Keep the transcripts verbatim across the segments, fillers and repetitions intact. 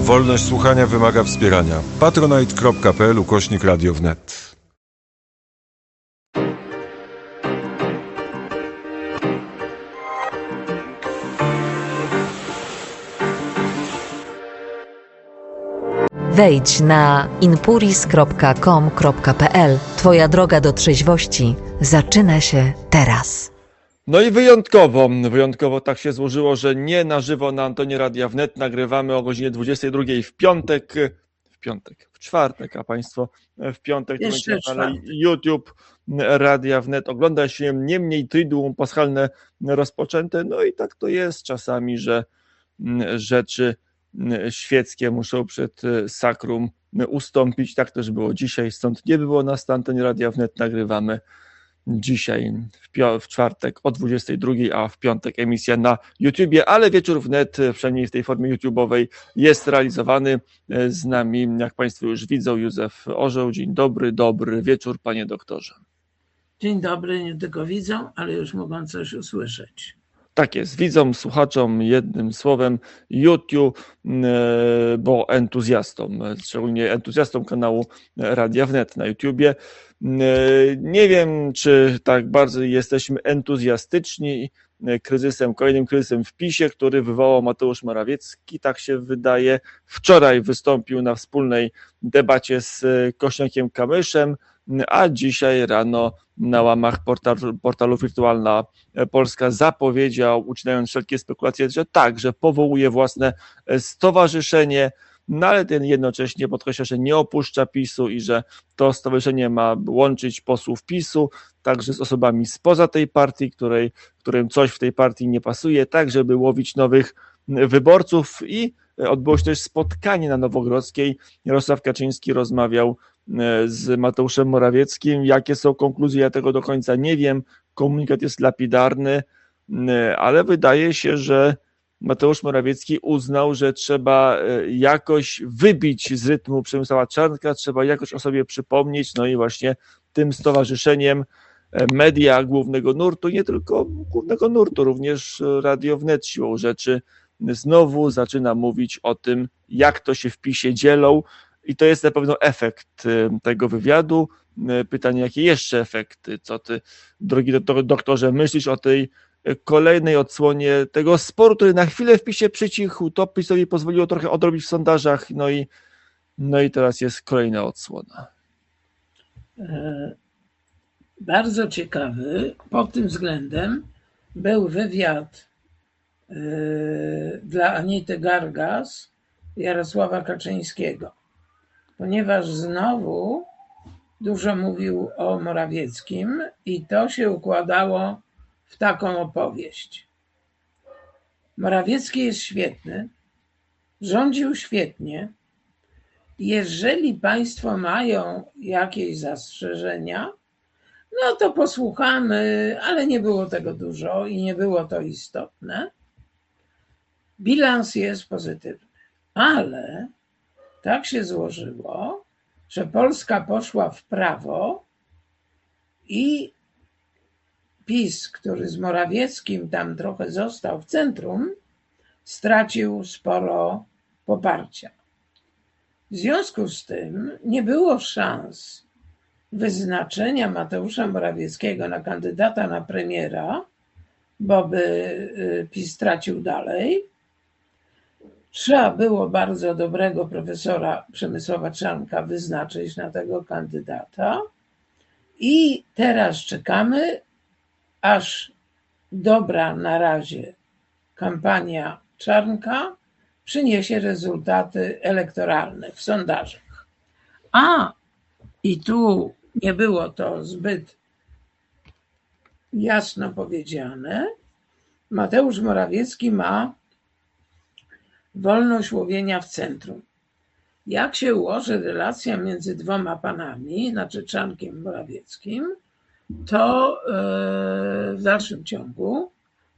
Wolność słuchania wymaga wspierania. patronite.pl ukośnik radio wnet. Wejdź na inpuris kropka com kropka pe el. Twoja droga do trzeźwości zaczyna się teraz. No i wyjątkowo, wyjątkowo tak się złożyło, że nie na żywo na antenie Radia Wnet, nagrywamy o godzinie dwudziestej drugiej w piątek, w piątek, w czwartek, a Państwo w piątek to będzie na kanale YouTube Radia Wnet. Ogląda się niemniej Triduum Paschalne rozpoczęte, no i tak to jest czasami, że rzeczy świeckie muszą przed sakrum ustąpić, tak też było dzisiaj, stąd nie było nas na antenie Radia Wnet, nagrywamy dzisiaj w, pio- w czwartek o dwudziestej drugiej, a w piątek emisja na YouTubie, ale wieczór wnet, przynajmniej w tej formie YouTube'owej, jest realizowany. Z nami, jak Państwo już widzą, Józef Orzeł. Dzień dobry, dobry wieczór, panie doktorze. Dzień dobry, nie tylko widzą, ale już mogą coś usłyszeć. Tak jest, widzom, słuchaczom, jednym słowem YouTube, bo entuzjastom, szczególnie entuzjastom kanału Radia Wnet na YouTubie. Nie wiem, czy tak bardzo jesteśmy entuzjastyczni kryzysem, kolejnym kryzysem w PiSie, który wywołał Mateusz Morawiecki, tak się wydaje. Wczoraj wystąpił na wspólnej debacie z Kosiniakiem-Kamyszem, a dzisiaj rano na łamach portalu, portalu Wirtualna Polska zapowiedział, ucinając wszelkie spekulacje, że tak, że powołuje własne stowarzyszenie, no ale ten jednocześnie podkreśla, że nie opuszcza PiSu i że to stowarzyszenie ma łączyć posłów PiSu, także z osobami spoza tej partii, której, którym coś w tej partii nie pasuje, tak żeby łowić nowych wyborców. I odbyło się też spotkanie na Nowogrodzkiej. Jarosław Kaczyński rozmawiał z Mateuszem Morawieckim. Jakie są konkluzje, ja tego do końca nie wiem. Komunikat jest lapidarny, ale wydaje się, że Mateusz Morawiecki uznał, że trzeba jakoś wybić z rytmu Przemysława Czarnka, trzeba jakoś o sobie przypomnieć, no i właśnie tym stowarzyszeniem media głównego nurtu, nie tylko głównego nurtu, również Radio Wnet siłą rzeczy znowu zaczyna mówić o tym, jak to się w PiSie dzielą, i to jest na pewno efekt tego wywiadu. Pytanie, jakie jeszcze efekty, co ty, drogi doktorze, myślisz o tej kolejnej odsłonie tego sporu, który na chwilę w PiSie przycichł, to PiSowi pozwoliło trochę odrobić w sondażach, no i, no i teraz jest kolejna odsłona. Bardzo ciekawy pod tym względem był wywiad dla Anity Gargas Jarosława Kaczyńskiego, ponieważ znowu dużo mówił o Morawieckim i to się układało w taką opowieść. Morawiecki jest świetny, rządził świetnie. Jeżeli państwo mają jakieś zastrzeżenia, no to posłuchamy, ale nie było tego dużo i nie było to istotne. Bilans jest pozytywny, ale tak się złożyło, że Polska poszła w prawo i PiS, który z Morawieckim tam trochę został w centrum, stracił sporo poparcia. W związku z tym nie było szans wyznaczenia Mateusza Morawieckiego na kandydata na premiera, bo by PiS stracił dalej. Trzeba było bardzo dobrego profesora Przemysława Czarnka wyznaczyć na tego kandydata i teraz czekamy, aż dobra na razie kampania Czarnka przyniesie rezultaty elektoralne w sondażach. A i tu nie było to zbyt jasno powiedziane, Mateusz Morawiecki ma wolność łowienia w centrum. Jak się ułoży relacja między dwoma panami, znaczy Czarnkiem i Morawieckim, to w dalszym ciągu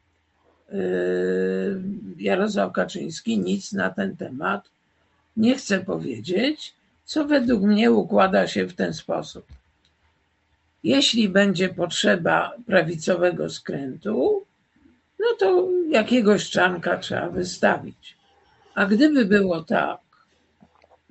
Jarosław Kaczyński nic na ten temat nie chce powiedzieć, co według mnie układa się w ten sposób. Jeśli będzie potrzeba prawicowego skrętu, no to jakiegoś Czarnka trzeba wystawić. A gdyby było tak,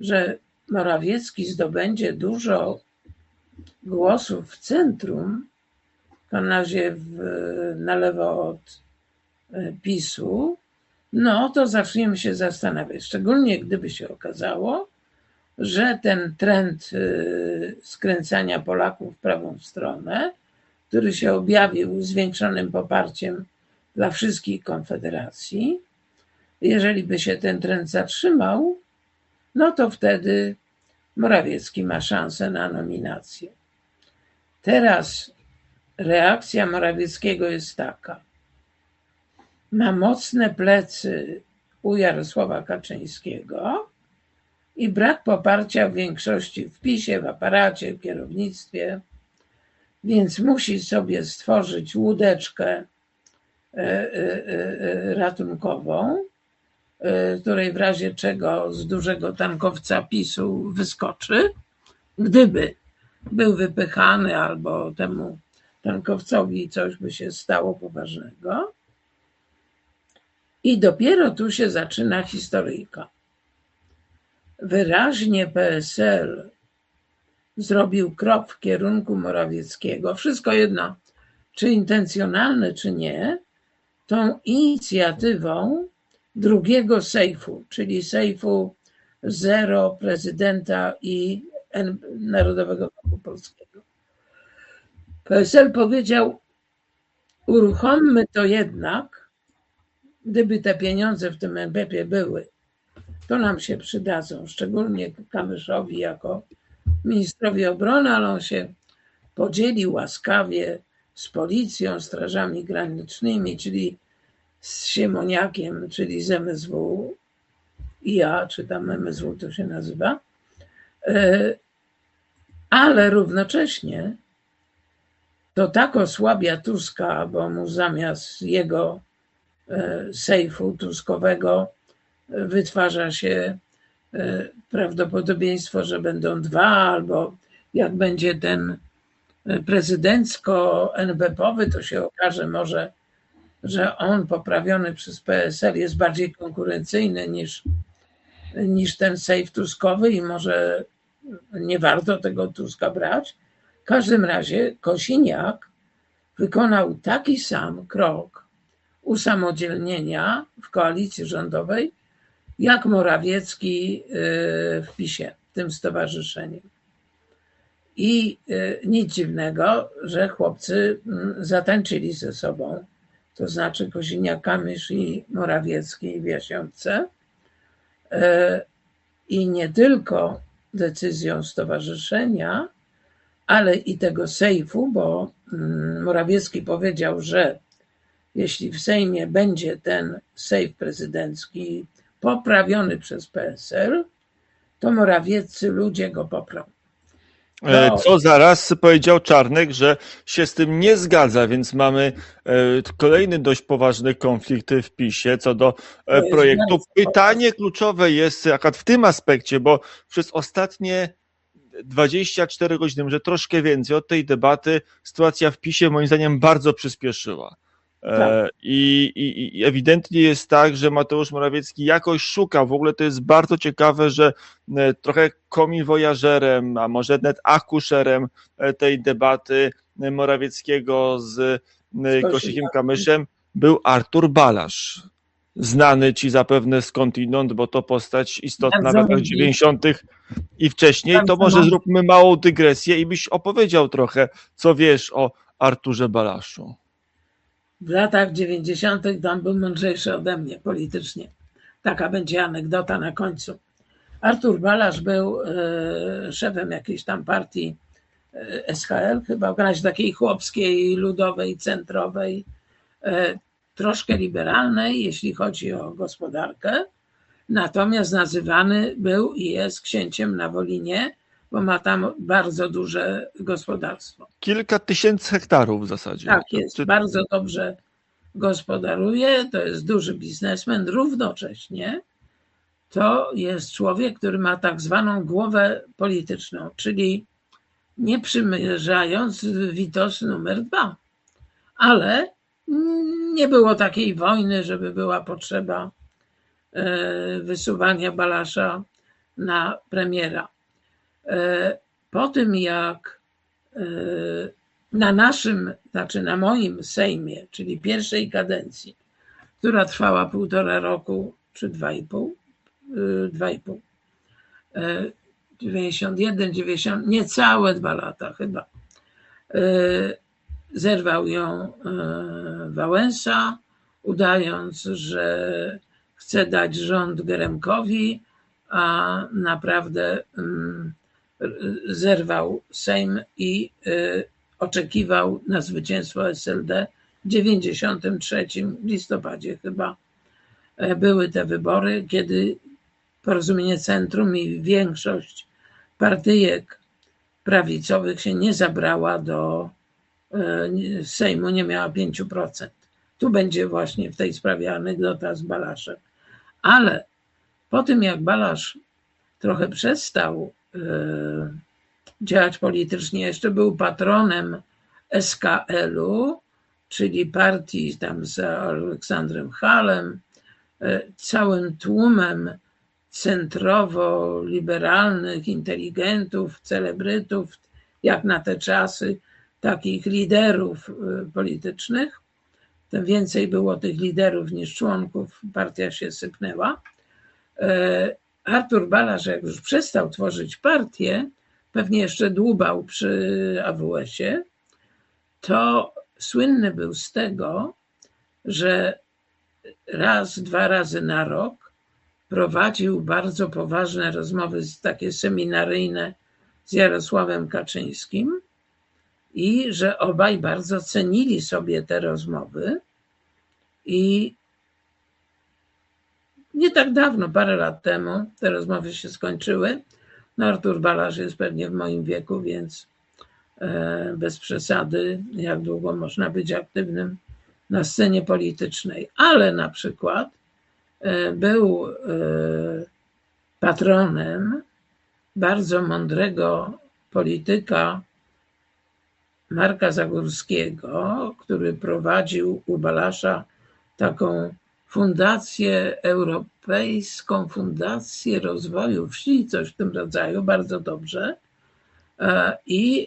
że Morawiecki zdobędzie dużo głosów w centrum, to na razie w, na lewo od PiSu, no to zaczniemy się zastanawiać. Szczególnie gdyby się okazało, że ten trend skręcania Polaków w prawą stronę, który się objawił zwiększonym poparciem dla wszystkich konfederacji, jeżeli by się ten trend zatrzymał, no to wtedy Morawiecki ma szansę na nominację. Teraz reakcja Morawieckiego jest taka. Ma mocne plecy u Jarosława Kaczyńskiego i brak poparcia w większości w PiSie, w aparacie, w kierownictwie, więc musi sobie stworzyć łódeczkę ratunkową, której w razie czego z dużego tankowca PiSu wyskoczy, gdyby był wypychany albo temu tankowcowi coś by się stało poważnego. I dopiero tu się zaczyna historyjka. Wyraźnie P S L zrobił krok w kierunku Morawieckiego, wszystko jedno, czy intencjonalny, czy nie, tą inicjatywą drugiego sejfu, czyli sejfu zero prezydenta i Narodowego Banku Polskiego. P S L powiedział, uruchommy to jednak, gdyby te pieniądze w tym en be pie były, to nam się przydadzą, szczególnie Kamyszowi jako ministrowi obrony, ale on się podzielił łaskawie z policją, strażami granicznymi, czyli z Siemoniakiem, czyli z em es wu, i ja, czy tam em es wu to się nazywa, ale równocześnie to tak osłabia Tuska, bo mu zamiast jego sejfu tuskowego wytwarza się prawdopodobieństwo, że będą dwa, albo jak będzie ten prezydencko-en be pe owy, to się okaże może, że on poprawiony przez P S L jest bardziej konkurencyjny niż, niż ten sejf tuskowy i może nie warto tego Tuska brać. W każdym razie Kosiniak wykonał taki sam krok usamodzielnienia w koalicji rządowej, jak Morawiecki w PiSie, tym stowarzyszeniem. I nic dziwnego, że chłopcy zatańczyli ze sobą, to znaczy Kosiniak-Kamysz i Morawiecki w Jasiątce. I nie tylko decyzją stowarzyszenia, ale i tego sejfu, bo Morawiecki powiedział, że jeśli w Sejmie będzie ten sejf prezydencki poprawiony przez P S L, to morawieccy ludzie go poprą. No. Co zaraz powiedział Czarnek, że się z tym nie zgadza, więc mamy kolejny dość poważny konflikt w PiSie co do projektu. Pytanie kluczowe jest akurat w tym aspekcie, bo przez ostatnie dwadzieścia cztery godziny, może troszkę więcej od tej debaty, sytuacja w PiSie moim zdaniem bardzo przyspieszyła. Tak. I, i, I ewidentnie jest tak, że Mateusz Morawiecki jakoś szuka, w ogóle to jest bardzo ciekawe, że trochę komiwojażerem, a może nawet akuszerem tej debaty Morawieckiego z Kosiniakiem-Kamyszem był Artur Balasz. Znany ci zapewne skądinąd, bo to postać istotna w latach dziewięćdziesiątych i wcześniej. To może zróbmy małą dygresję i byś opowiedział trochę, co wiesz o Arturze Balaszu. W latach dziewięćdziesiątych tam był mądrzejszy ode mnie politycznie. Taka będzie anegdota na końcu. Artur Balasz był szefem jakiejś tam partii es ha el, chyba w razie takiej chłopskiej, ludowej, centrowej, troszkę liberalnej, jeśli chodzi o gospodarkę. Natomiast nazywany był i jest księciem na Wolinie, bo ma tam bardzo duże gospodarstwo. Kilka tysięcy hektarów w zasadzie. Tak jest, Czy... bardzo dobrze gospodaruje, to jest duży biznesmen, równocześnie to jest człowiek, który ma tak zwaną głowę polityczną, czyli nie przymierzając Witos numer dwa, ale nie było takiej wojny, żeby była potrzeba wysuwania Balasza na premiera. Po tym jak na naszym, znaczy na moim Sejmie, czyli pierwszej kadencji, która trwała półtora roku, czy dwa i pół, dwa i pół, dziewięćdziesiąt jeden, dziewięćdziesiąt, niecałe dwa lata chyba, zerwał ją Wałęsa, udając, że chce dać rząd Geremkowi, a naprawdę zerwał Sejm i oczekiwał na zwycięstwo S L D. W dziewięćdziesiątym trzecim listopadzie chyba były te wybory, kiedy Porozumienie Centrum i większość partyjek prawicowych się nie zabrała do Sejmu, nie miała pięć procent. Tu będzie właśnie w tej sprawie anegdota z Balaszem. Ale po tym jak Balasz trochę przestał działać politycznie, jeszcze był patronem S K L-u, czyli partii tam z Aleksandrem Halem, całym tłumem centrowo-liberalnych inteligentów, celebrytów, jak na te czasy, takich liderów politycznych. Tym więcej było tych liderów niż członków, partia się sypnęła. Artur Balasz, jak już przestał tworzyć partię, pewnie jeszcze dłubał przy A W S-ie, to słynny był z tego, że raz, dwa razy na rok prowadził bardzo poważne rozmowy, takie seminaryjne z Jarosławem Kaczyńskim i że obaj bardzo cenili sobie te rozmowy i nie tak dawno, parę lat temu te rozmowy się skończyły. No Artur Balasz jest pewnie w moim wieku, więc bez przesady, jak długo można być aktywnym na scenie politycznej. Ale na przykład był patronem bardzo mądrego polityka Marka Zagórskiego, który prowadził u Balasza taką fundację, Europejską Fundację Rozwoju Wsi, coś w tym rodzaju, bardzo dobrze. I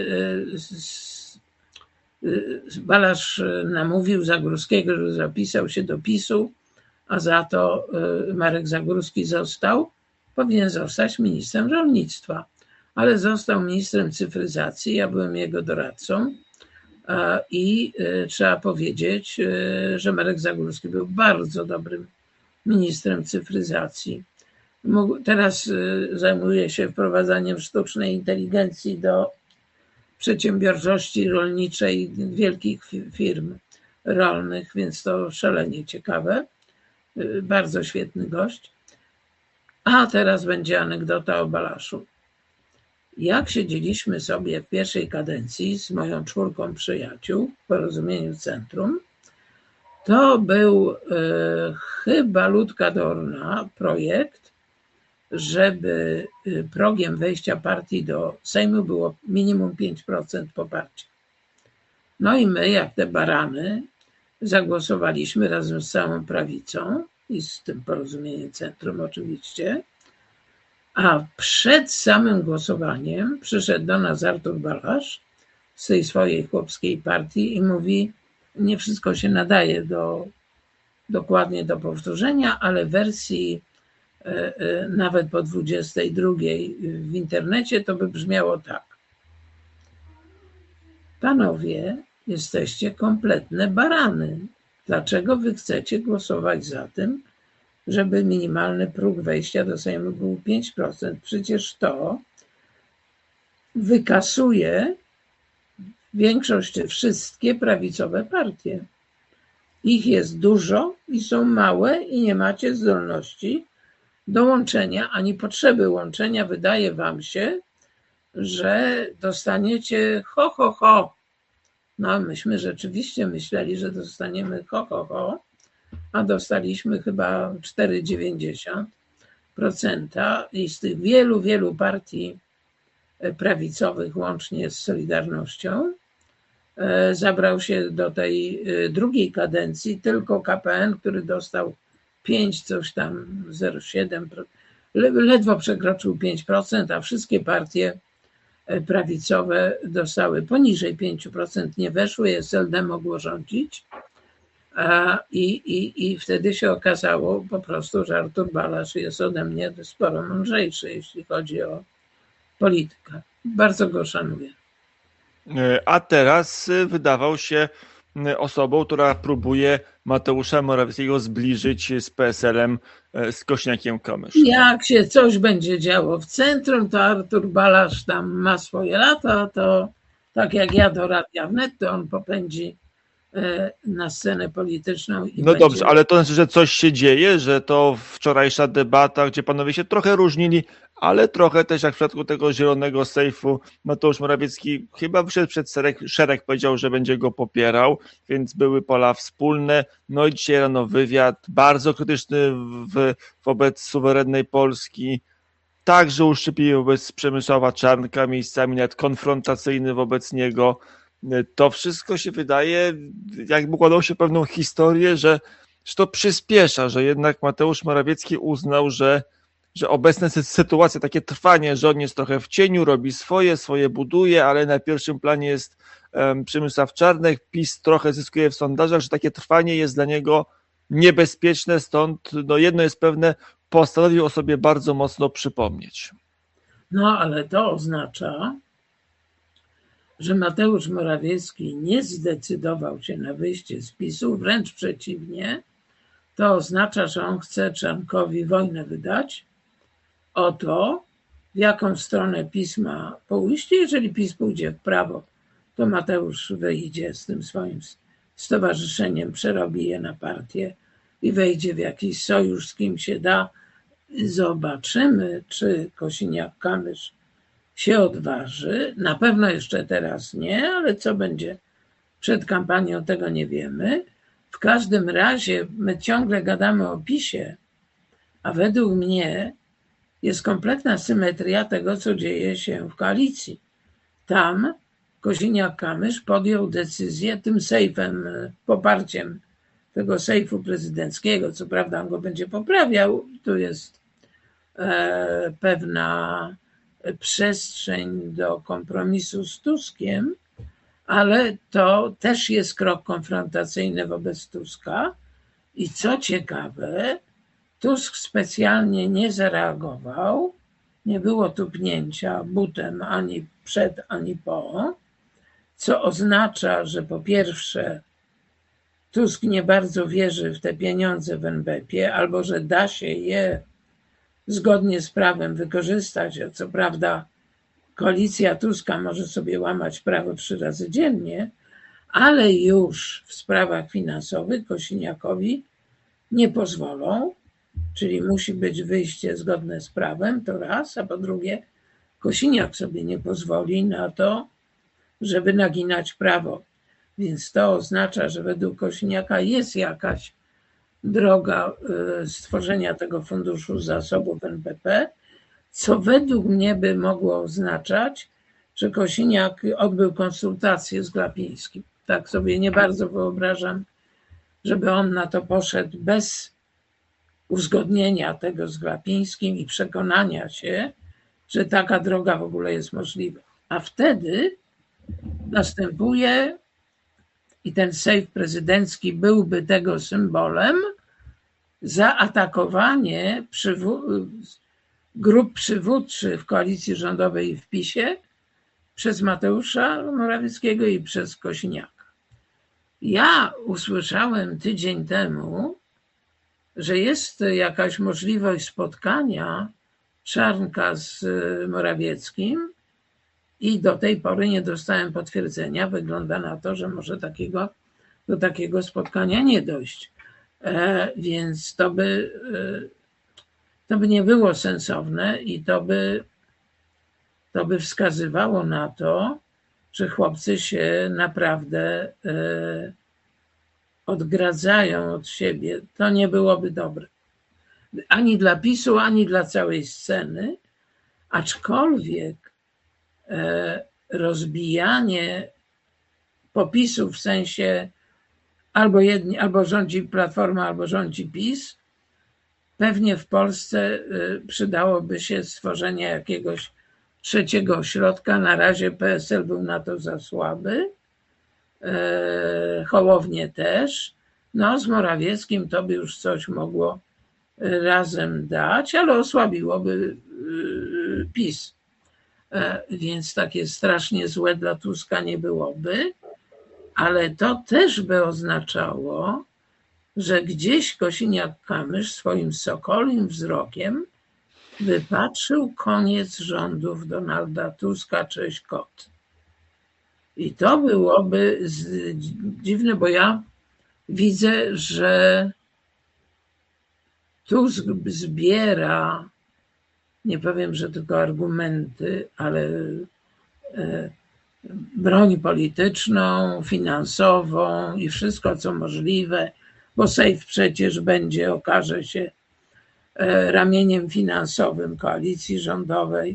Balasz namówił Zagórskiego, że zapisał się do PiS-u, a za to Marek Zagórski został, powinien zostać ministrem rolnictwa, ale został ministrem cyfryzacji, ja byłem jego doradcą i trzeba powiedzieć, że Marek Zagórski był bardzo dobrym ministrem cyfryzacji. Teraz zajmuje się wprowadzaniem sztucznej inteligencji do przedsiębiorczości rolniczej wielkich firm rolnych, więc to szalenie ciekawe. Bardzo świetny gość. A teraz będzie anegdota o Balaszu. Jak siedzieliśmy sobie w pierwszej kadencji z moją czwórką przyjaciół w Porozumieniu Centrum, to był e, chyba Ludka Dorna projekt, żeby progiem wejścia partii do Sejmu było minimum pięć procent poparcia. No i my, jak te barany, zagłosowaliśmy razem z całą prawicą i z tym Porozumieniem Centrum oczywiście, a przed samym głosowaniem przyszedł do nas Artur Balasz z tej swojej chłopskiej partii i mówi, nie wszystko się nadaje do, dokładnie do powtórzenia, ale w wersji nawet po dwudziestej drugiej w internecie to by brzmiało tak. Panowie, jesteście kompletne barany. Dlaczego wy chcecie głosować za tym, żeby minimalny próg wejścia do Sejmu był pięć procent? Przecież to wykasuje większość, wszystkie prawicowe partie. Ich jest dużo i są małe i nie macie zdolności do łączenia, ani potrzeby łączenia. Wydaje wam się, że dostaniecie ho, ho, ho. No myśmy rzeczywiście myśleli, że dostaniemy ho, ho, ho, a dostaliśmy chyba cztery przecinek dziewięćdziesiąt procent i z tych wielu, wielu partii prawicowych, łącznie z Solidarnością, zabrał się do tej drugiej kadencji tylko K P N, który dostał pięć, coś tam, zero przecinek siedem procent, ledwo przekroczył pięć procent, a wszystkie partie prawicowe dostały poniżej pięć procent, nie weszły, S L D mogło rządzić. I, i, I wtedy się okazało po prostu, że Artur Balasz jest ode mnie sporo mądrzejszy, jeśli chodzi o politykę. Bardzo go szanuję. A teraz wydawał się osobą, która próbuje Mateusza Morawieckiego zbliżyć z P S L-em, z Kosiniakiem-Kamyszem. Jak się coś będzie działo w centrum, to Artur Balasz tam ma swoje lata, to tak jak ja do Radia Wnet, to on popędzi na scenę polityczną. I no będzie... dobrze, ale to znaczy, że coś się dzieje, że to wczorajsza debata, gdzie panowie się trochę różnili, ale trochę też jak w przypadku tego zielonego sejfu, Mateusz Morawiecki chyba wyszedł przed szereg, szereg, powiedział, że będzie go popierał, więc były pola wspólne. No i dzisiaj rano wywiad bardzo krytyczny w, wobec suwerennej Polski, także uszczypliwy wobec Przemysława Czarnka, miejscami nawet konfrontacyjny wobec niego. To wszystko się wydaje, jakby układało się pewną historię, że, że to przyspiesza, że jednak Mateusz Morawiecki uznał, że, że obecna sytuacja, takie trwanie, że on jest trochę w cieniu, robi swoje, swoje buduje, ale na pierwszym planie jest um, Przemysław Czarnek, PiS trochę zyskuje w sondażach, że takie trwanie jest dla niego niebezpieczne, stąd no jedno jest pewne, postanowił o sobie bardzo mocno przypomnieć. No ale to oznacza, że Mateusz Morawiecki nie zdecydował się na wyjście z PiS-u, wręcz przeciwnie, to oznacza, że on chce Czarnkowi wojnę wydać o to, w jaką stronę PiS ma pójść. Jeżeli PiS pójdzie w prawo, to Mateusz wyjdzie z tym swoim stowarzyszeniem, przerobi je na partię i wejdzie w jakiś sojusz, z kim się da. Zobaczymy, czy Kosiniak-Kamysz się odważy. Na pewno jeszcze teraz nie, ale co będzie przed kampanią, tego nie wiemy. W każdym razie my ciągle gadamy o PiS-ie, a według mnie jest kompletna symetria tego, co dzieje się w koalicji. Tam Kosiniak-Kamysz podjął decyzję tym sejfem, poparciem tego sejfu prezydenckiego, co prawda on go będzie poprawiał, tu jest e, pewna przestrzeń do kompromisu z Tuskiem, ale to też jest krok konfrontacyjny wobec Tuska i co ciekawe, Tusk specjalnie nie zareagował, nie było tupnięcia butem ani przed, ani po, co oznacza, że po pierwsze Tusk nie bardzo wierzy w te pieniądze w en be pie, albo że da się je zgodnie z prawem wykorzystać, a co prawda koalicja Tuska może sobie łamać prawo trzy razy dziennie, ale już w sprawach finansowych Kosiniakowi nie pozwolą, czyli musi być wyjście zgodne z prawem, to raz, a po drugie Kosiniak sobie nie pozwoli na to, żeby naginać prawo. Więc to oznacza, że według Kosiniaka jest jakaś droga stworzenia tego funduszu zasobów en be pe, co według mnie by mogło oznaczać, że Kosiniak odbył konsultacje z Glapińskim. Tak sobie nie bardzo wyobrażam, żeby on na to poszedł bez uzgodnienia tego z Glapińskim i przekonania się, że taka droga w ogóle jest możliwa. A wtedy następuje, i ten sejf prezydencki byłby tego symbolem, zaatakowanie przywu- grup przywódczych w koalicji rządowej i w PiS-ie przez Mateusza Morawieckiego i przez Kosiniaka. Ja usłyszałem tydzień temu, że jest jakaś możliwość spotkania Czarnka z Morawieckim i do tej pory nie dostałem potwierdzenia. Wygląda na to, że może takiego, do takiego spotkania nie dojść. E, więc to by, e, to by nie było sensowne i to by, to by wskazywało na to, że chłopcy się naprawdę e, odgradzają od siebie. To nie byłoby dobre. Ani dla PiS-u, ani dla całej sceny. Aczkolwiek e, rozbijanie popisów w sensie albo jedni, albo rządzi Platforma, albo rządzi PiS, pewnie w Polsce przydałoby się stworzenie jakiegoś trzeciego ośrodka. Na razie P S L był na to za słaby. Hołownię też. No z Morawieckim to by już coś mogło razem dać, ale osłabiłoby PiS. Więc takie strasznie złe dla Tuska nie byłoby, ale to też by oznaczało, że gdzieś Kosiniak-Kamysz swoim sokolim wzrokiem wypatrzył koniec rządów Donalda Tuska, cześć kot. I to byłoby dziwne, bo ja widzę, że Tusk zbiera, nie powiem, że tylko argumenty, ale broń polityczną, finansową i wszystko, co możliwe, bo Sejf przecież będzie, okaże się, ramieniem finansowym koalicji rządowej.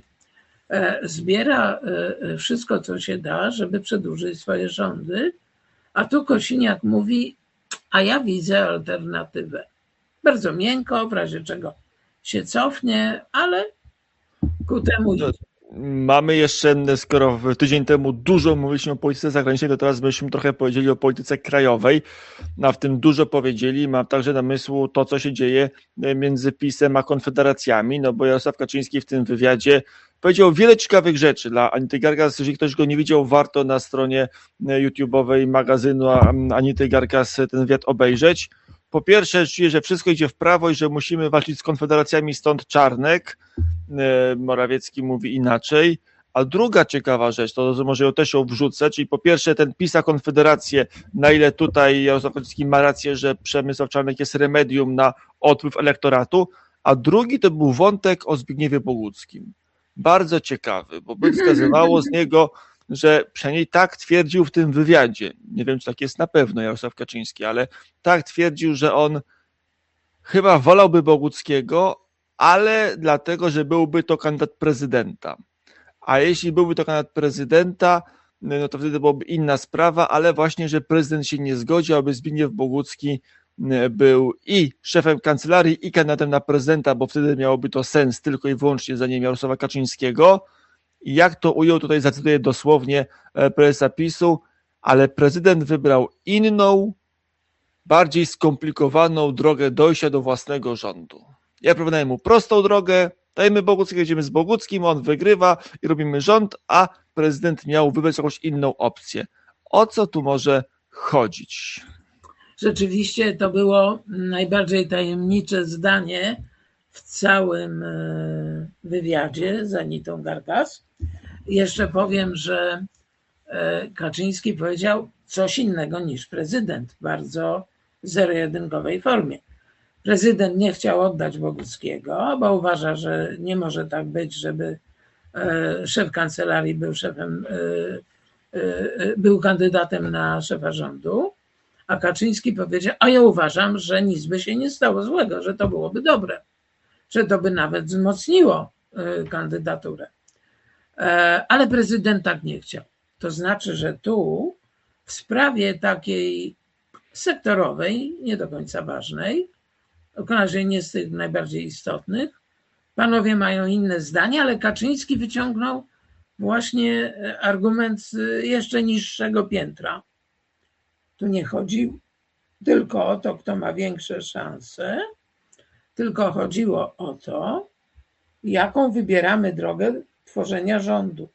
Zbiera wszystko, co się da, żeby przedłużyć swoje rządy, a tu Kosiniak mówi, a ja widzę alternatywę. Bardzo miękko, w razie czego się cofnie, ale ku temu idzie. Mamy jeszcze, skoro tydzień temu dużo mówiliśmy o polityce zagranicznej, to teraz byśmy trochę powiedzieli o polityce krajowej. A w tym dużo powiedzieli. Mam także na myśli to, co się dzieje między PiS-em a Konfederacjami, no bo Jarosław Kaczyński w tym wywiadzie powiedział wiele ciekawych rzeczy. Dla Anity Gargas, jeżeli ktoś go nie widział, warto na stronie YouTube'owej magazynu Anity Gargas ten wywiad obejrzeć. Po pierwsze, czuję, że wszystko idzie w prawo i że musimy walczyć z Konfederacjami, stąd Czarnek. Morawiecki mówi inaczej. A druga ciekawa rzecz, to może ją też ją wrzucę, czyli po pierwsze ten PiS a Konfederację, na ile tutaj Jarosław Kaczyński ma rację, że Przemysław Czarnek jest remedium na odpływ elektoratu, a drugi to był wątek o Zbigniewie Boguckim. Bardzo ciekawy, bo by wskazywało z niego, że przynajmniej tak twierdził w tym wywiadzie, nie wiem, czy tak jest na pewno Jarosław Kaczyński, ale tak twierdził, że on chyba wolałby Boguckiego, ale dlatego, że byłby to kandydat prezydenta. A jeśli byłby to kandydat prezydenta, no to wtedy byłaby inna sprawa, ale właśnie, że prezydent się nie zgodził, aby Zbigniew Bogucki był i szefem kancelarii, i kandydatem na prezydenta, bo wtedy miałoby to sens tylko i wyłącznie zdaniem Jarosława Kaczyńskiego. I jak to ujął, tutaj zacytuję dosłownie prezesa PiS-u, ale prezydent wybrał inną, bardziej skomplikowaną drogę dojścia do własnego rządu. Ja proponuję mu prostą drogę, dajemy Boguckiego, jedziemy z Boguckim, on wygrywa i robimy rząd, a prezydent miał wybrać jakąś inną opcję. O co tu może chodzić? Rzeczywiście to było najbardziej tajemnicze zdanie w całym wywiadzie z Anitą Gargas. Jeszcze powiem, że Kaczyński powiedział coś innego niż prezydent w bardzo zero-jedynkowej formie. Prezydent nie chciał oddać Boguckiego, bo uważa, że nie może tak być, żeby szef kancelarii był szefem, był kandydatem na szefa rządu, a Kaczyński powiedział, a ja uważam, że nic by się nie stało złego, że to byłoby dobre, że to by nawet wzmocniło kandydaturę. Ale prezydent tak nie chciał. To znaczy, że tu w sprawie takiej sektorowej, nie do końca ważnej, w razie nie z tych najbardziej istotnych, panowie mają inne zdanie, ale Kaczyński wyciągnął właśnie argument z jeszcze niższego piętra. Tu nie chodzi tylko o to, kto ma większe szanse, tylko chodziło o to, jaką wybieramy drogę tworzenia rządu.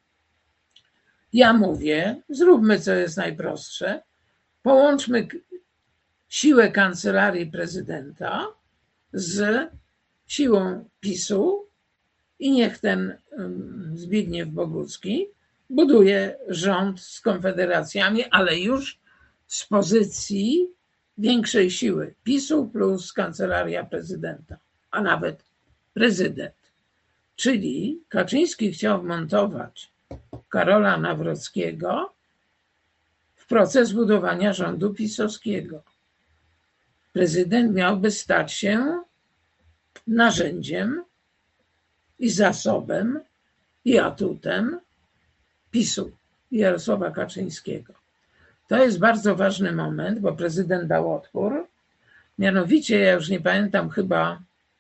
Ja mówię, zróbmy co jest najprostsze, połączmy siłę kancelarii prezydenta z siłą PiS-u i niech ten Zbigniew Bogucki buduje rząd z konfederacjami, ale już z pozycji większej siły PiS-u plus kancelaria prezydenta, a nawet prezydent. Czyli Kaczyński chciał wmontować Karola Nawrockiego w proces budowania rządu pisowskiego. Prezydent miałby stać się narzędziem i zasobem i atutem PiS-u Jarosława Kaczyńskiego. To jest bardzo ważny moment, bo prezydent dał odpór. Mianowicie, ja już nie pamiętam, chyba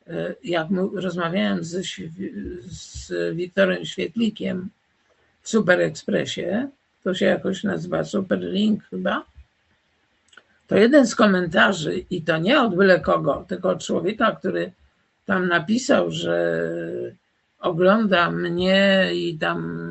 jak rozmawiałem z, z Wiktorem Świetlikiem w Super Expressie, to się jakoś nazywa Superlink chyba, to jeden z komentarzy, i to nie od byle kogo, tylko od człowieka, który tam napisał, że ogląda mnie i tam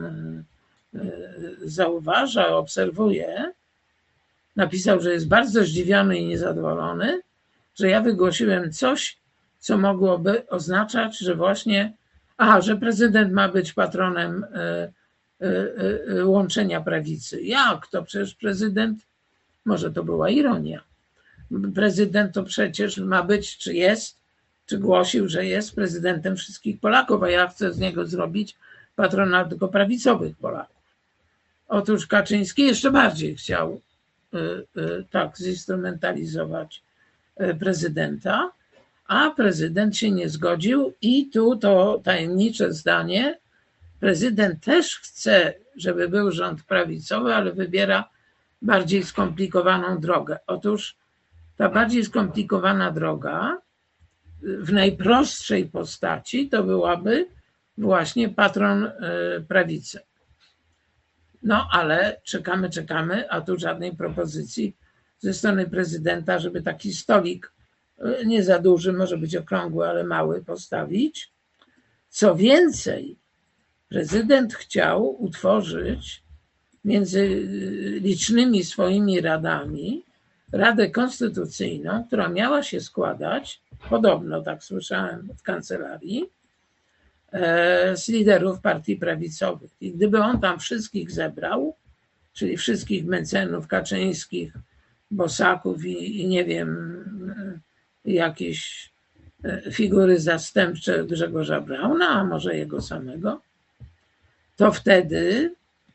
zauważa, obserwuje, napisał, że jest bardzo zdziwiony i niezadowolony, że ja wygłosiłem coś, co mogłoby oznaczać, że właśnie, aha, że prezydent ma być patronem y, y, y, łączenia prawicy. Jak to? Przecież prezydent, może to była ironia, prezydent to przecież ma być, czy jest, czy głosił, że jest prezydentem wszystkich Polaków, a ja chcę z niego zrobić patrona tylko prawicowych Polaków. Otóż Kaczyński jeszcze bardziej chciał tak zinstrumentalizować prezydenta, a prezydent się nie zgodził i tu to tajemnicze zdanie, prezydent też chce, żeby był rząd prawicowy, ale wybiera bardziej skomplikowaną drogę. Otóż ta bardziej skomplikowana droga w najprostszej postaci to byłaby właśnie patron prawicy. No ale czekamy, czekamy, a tu żadnej propozycji ze strony prezydenta, żeby taki stolik nie za duży, może być okrągły, ale mały postawić. Co więcej, prezydent chciał utworzyć między licznymi swoimi radami Radę Konstytucyjną, która miała się składać, podobno tak słyszałem w kancelarii, z liderów partii prawicowych. I gdyby on tam wszystkich zebrał, czyli wszystkich mecenów kaczyńskich, Bosaków i, i nie wiem, jakieś figury zastępcze Grzegorza Brauna, a może jego samego, to wtedy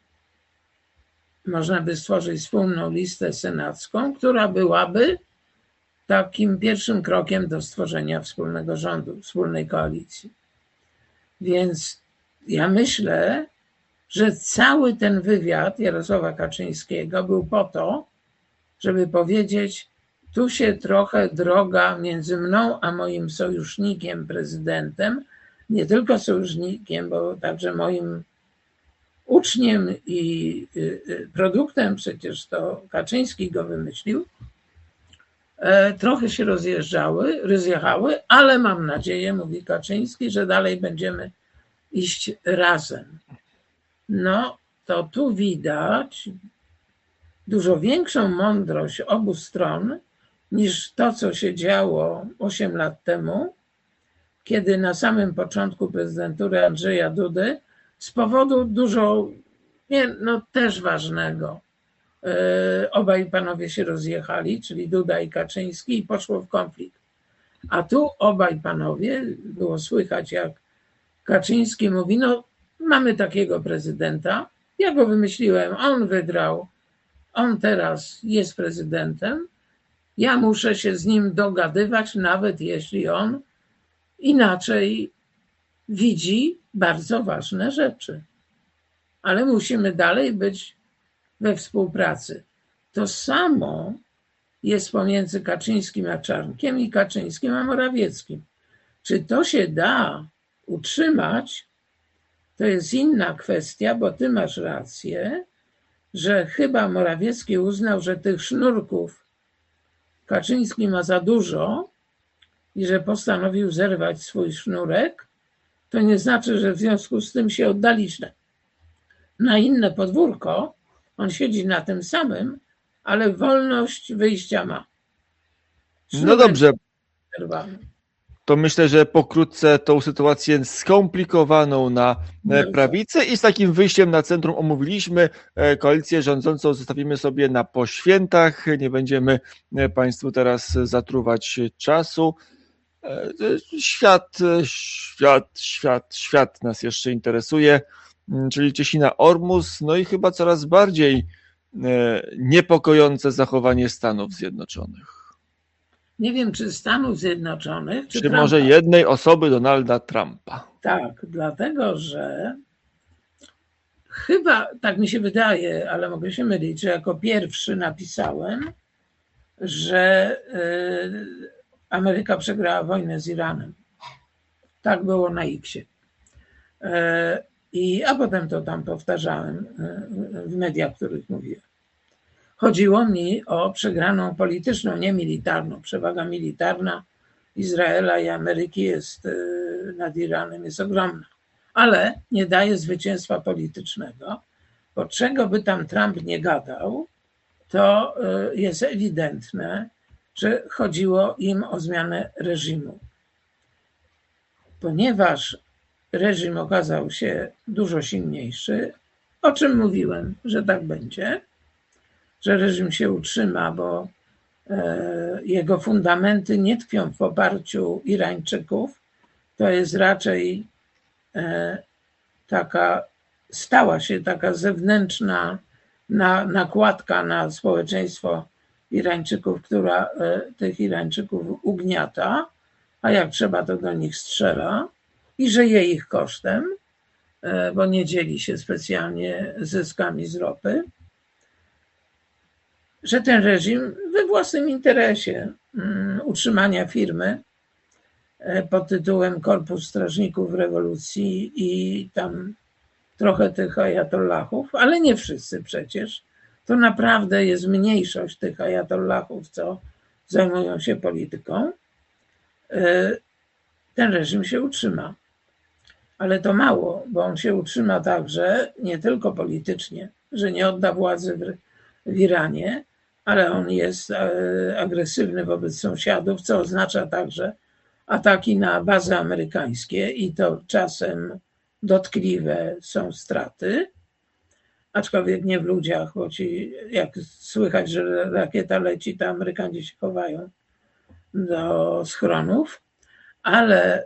można by stworzyć wspólną listę senacką, która byłaby takim pierwszym krokiem do stworzenia wspólnego rządu, wspólnej koalicji. Więc ja myślę, że cały ten wywiad Jarosława Kaczyńskiego był po to, żeby powiedzieć, tu się trochę droga między mną a moim sojusznikiem, prezydentem, nie tylko sojusznikiem, bo także moim uczniem i produktem, przecież to Kaczyński go wymyślił, trochę się rozjeżdżały, rozjechały, ale mam nadzieję, mówi Kaczyński, że dalej będziemy iść razem. No to tu widać dużo większą mądrość obu stron niż to, co się działo osiem lat temu, kiedy na samym początku prezydentury Andrzeja Dudy z powodu dużo, nie, no też ważnego, obaj panowie się rozjechali, czyli Duda i Kaczyński, i poszło w konflikt. A tu obaj panowie, było słychać, jak Kaczyński mówi, no mamy takiego prezydenta, ja go wymyśliłem, on wygrał, on teraz jest prezydentem, ja muszę się z nim dogadywać, nawet jeśli on inaczej widzi bardzo ważne rzeczy. Ale musimy dalej być we współpracy. To samo jest pomiędzy Kaczyńskim a Czarnkiem i Kaczyńskim a Morawieckim. Czy to się da utrzymać, to jest inna kwestia, bo ty masz rację, że chyba Morawiecki uznał, że tych sznurków Kaczyński ma za dużo i że postanowił zerwać swój sznurek. To nie znaczy, że w związku z tym się oddaliśmy na inne podwórko. On siedzi na tym samym, ale wolność wyjścia ma. Sznurek no dobrze. zerwany. To myślę, że pokrótce tą sytuację skomplikowaną na prawicy i z takim wyjściem na centrum omówiliśmy. Koalicję rządzącą zostawimy sobie na poświętach. Nie będziemy Państwu teraz zatruwać czasu. Świat, świat, świat, świat nas jeszcze interesuje, czyli Ciesina-Ormus, no i chyba coraz bardziej niepokojące zachowanie Stanów Zjednoczonych. Nie wiem, czy Stanów Zjednoczonych, czy, Czy Trumpa. może jednej osoby Donalda Trumpa. Tak, dlatego, że chyba, tak mi się wydaje, ale mogę się mylić, że jako pierwszy napisałem, że Ameryka przegrała wojnę z Iranem. Tak było na X-ie. I, a potem to tam powtarzałem w mediach, o których mówiłem. Chodziło mi o przegraną polityczną, nie militarną. Przewaga militarna Izraela i Ameryki jest nad Iranem jest ogromna, ale nie daje zwycięstwa politycznego, bo czego by tam Trump nie gadał, to jest ewidentne, że chodziło im o zmianę reżimu. Ponieważ reżim okazał się dużo silniejszy, o czym mówiłem, że tak będzie, że reżim się utrzyma, bo jego fundamenty nie tkwią w oparciu Irańczyków, to jest raczej taka, stała się taka zewnętrzna nakładka na społeczeństwo Irańczyków, która tych Irańczyków ugniata, a jak trzeba, to do nich strzela i żyje ich kosztem, bo nie dzieli się specjalnie zyskami z ropy, że ten reżim we własnym interesie utrzymania firmy pod tytułem Korpus Strażników Rewolucji i tam trochę tych ajatollahów, ale nie wszyscy przecież. To naprawdę jest mniejszość tych ajatollahów, co zajmują się polityką. Ten reżim się utrzyma. Ale to mało, bo on się utrzyma także nie tylko politycznie, że nie odda władzy w, w Iranie, ale on jest agresywny wobec sąsiadów, co oznacza także ataki na bazy amerykańskie i to czasem dotkliwe są straty, aczkolwiek nie w ludziach, bo ci, jak słychać, że rakieta leci, to Amerykanie się chowają do schronów, ale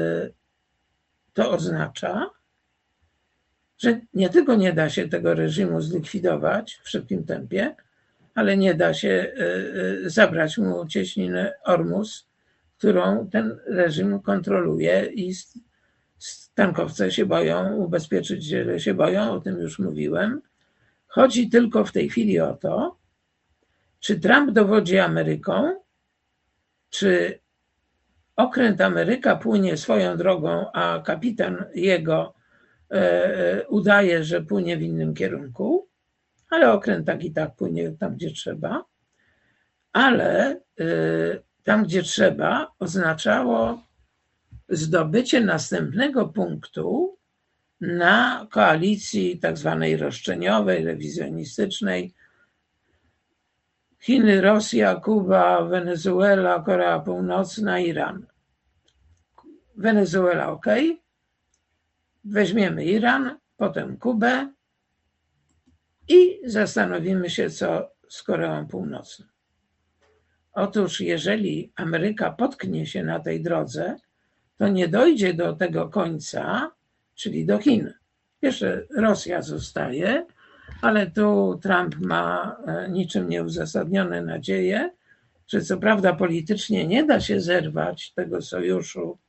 to oznacza, że nie tylko nie da się tego reżimu zlikwidować w szybkim tempie, ale nie da się zabrać mu cieśniny Ormus, którą ten reżim kontroluje i tankowce się boją, ubezpieczyciele się boją, o tym już mówiłem. Chodzi tylko w tej chwili o to, czy Trump dowodzi Ameryką, czy okręt Ameryka płynie swoją drogą, a kapitan jego udaje, że płynie w innym kierunku, ale okręt tak i tak płynie tam, gdzie trzeba, ale tam, gdzie trzeba, oznaczało zdobycie następnego punktu na koalicji tak zwanej roszczeniowej, rewizjonistycznej. Chiny, Rosja, Kuba, Wenezuela, Korea Północna, Iran. Wenezuela ok, weźmiemy Iran, potem Kubę i zastanowimy się, co z Koreą Północną. Otóż jeżeli Ameryka potknie się na tej drodze, to nie dojdzie do tego końca, czyli do Chin. Jeszcze Rosja zostaje, ale tu Trump ma niczym nieuzasadnione nadzieje, że co prawda politycznie nie da się zerwać tego sojuszu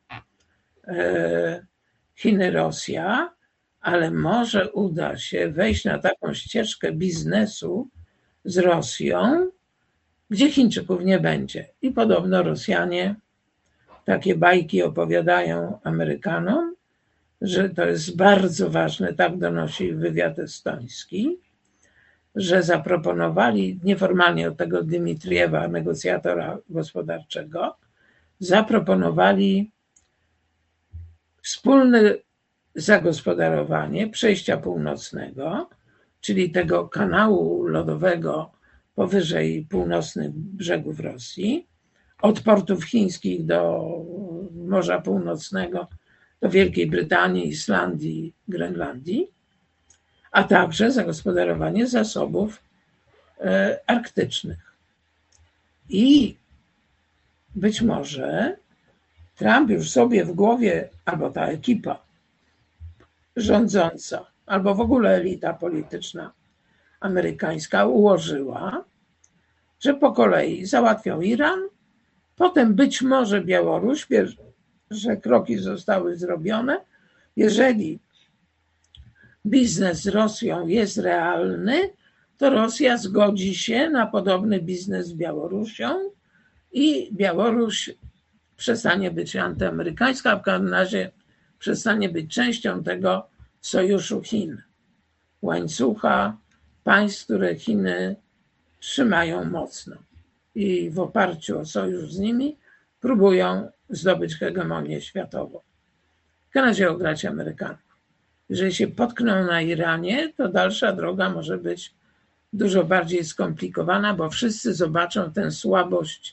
Chiny-Rosja, ale może uda się wejść na taką ścieżkę biznesu z Rosją, gdzie Chińczyków nie będzie. I podobno Rosjanie takie bajki opowiadają Amerykanom, że to jest bardzo ważne, tak donosi wywiad estoński, że zaproponowali nieformalnie od tego Dmitriewa, negocjatora gospodarczego, zaproponowali wspólne zagospodarowanie przejścia północnego, czyli tego kanału lodowego powyżej północnych brzegów Rosji, od portów chińskich do Morza Północnego, do Wielkiej Brytanii, Islandii, Grenlandii, a także zagospodarowanie zasobów arktycznych. I być może Trump już sobie w głowie, albo ta ekipa rządząca, albo w ogóle elita polityczna amerykańska ułożyła, że po kolei załatwią Iran, potem być może Białoruś, że kroki zostały zrobione. Jeżeli biznes z Rosją jest realny, to Rosja zgodzi się na podobny biznes z Białorusią i Białoruś przestanie być antyamerykańska, a w każdym razie przestanie być częścią tego sojuszu Chin, łańcucha państw, które Chiny trzymają mocno i w oparciu o sojusz z nimi próbują zdobyć hegemonię światową. W każdym razie ograć Amerykanów. Jeżeli się potkną na Iranie, to dalsza droga może być dużo bardziej skomplikowana, bo wszyscy zobaczą tę słabość